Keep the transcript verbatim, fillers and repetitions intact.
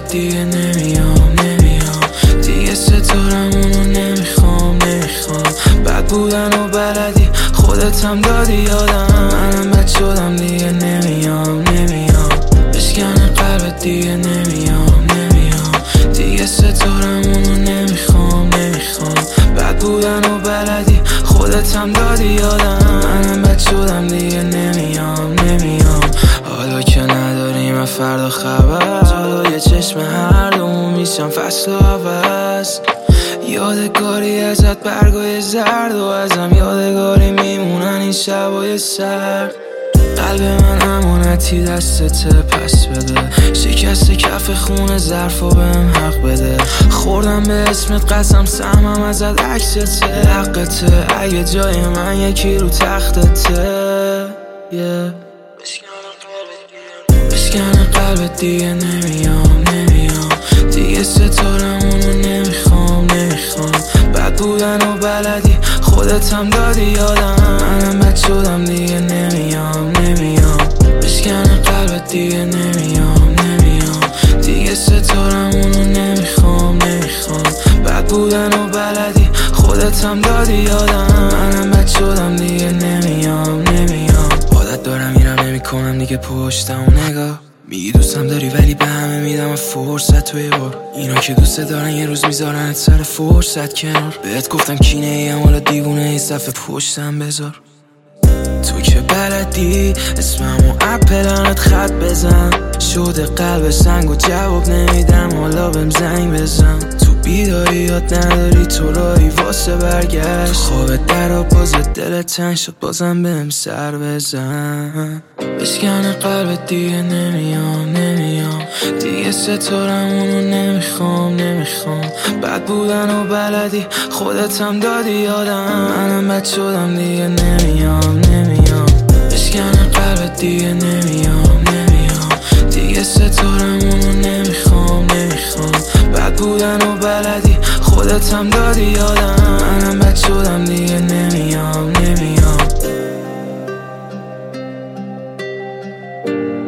قلبت دیگه نمیام نمیام دیگه ستارمونو نمیخوام نمیخوام بد بودن و بلدی خودت هم دادی یادم منم بد شدم دیگه نمیام نمیام بشکن قلبت دیگه نمیام نمیام دیگه ستارمونو نمیخوام نمیخوام بد بودن و بلدی خودت هم دادی یادم منم بد شدم دیگه نمیام نمیام حالا که نداریم فردا خبر حالا یه چشم هر دومون میشم فصل و عوض یادگاری ازت برگای زرد و ازم یادگاری میمونن این شبای سرد قلب من امانتی دستته پس بده شکست کف خون ظرفا بهم حق بده خوردم به اسمت قسم سهمم ازت عکسته حقته اگه جای من یکی رو تختته yeah. بشکن قلبت دیگه نمیام نمیام دیگه ستارمونو نمیخوام نمیخوام بد بودن و بلدی خودت هم دادی یادم منم بد شدم دیگه نمیام نمیام بشکن قلبت دیگه نمیام نمیام دیگه ستارمونو نمیخوام نمیخوام بد بودن و بلدی خودت هم دادی یادم منم بد شدم دیگه نمیام نمیام عادت دارم میرم نمیکنم دیگه پشتم و نگاه میگی دوستم داری ولی به همه میدم فرصت توی بار اینا که دوست دارن یه روز میذارن سر فرصت کنار بهت گفتم کینه ایم حالا دیوونه ای صفحه پشتم بذار تو که بلدی اسممو اپلانت خط بزن شده قلب سنگ و جواب نمیدم حالا بهم زنگ بزن تو بیداری یاد نداری تو رایی واسه برگشت خوابت در بازت دلت تنگ شد بازم بهم سر بزن بشکن قلبت دیگه نمیام نمیام دیگه ستارمونو نمیخوام نمیخوام بد بودن و بلدی خودت هم دادی یادم منم بد شدم دیگه نمیام نمیام بشکن قلبت دیگه نمیام نمیام دیگه ستارمونو نمیخوام نمیخوام بد بودن و بلدی خودت هم دادی یادم منم بد شدم دیگه نمیام نمیام